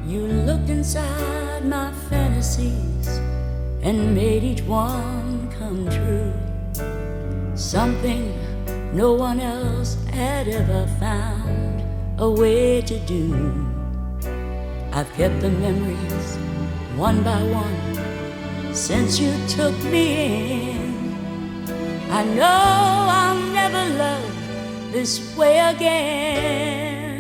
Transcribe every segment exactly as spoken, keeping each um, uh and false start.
You looked inside my fantasies and made each one come true. Something no one else had ever found a way to do. I've kept the memories one by one since you took me in. I know I'll never love this way again.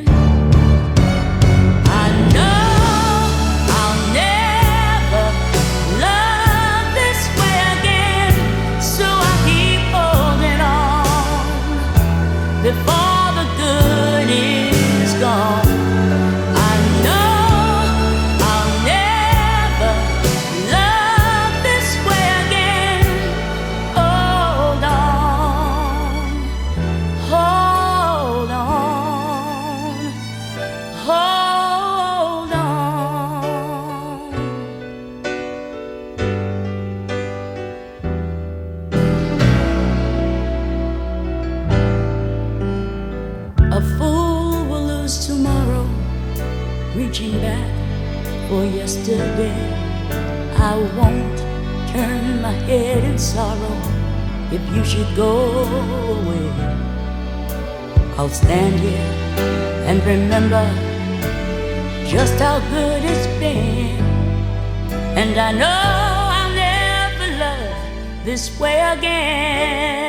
I know I'll never love this way again, so I keep holding on before the good is gone. A fool will lose tomorrow, reaching back for yesterday. I won't turn my head in sorrow if you should go away. I'll stand here and remember just how good it's been, and I know I'll never love this way again.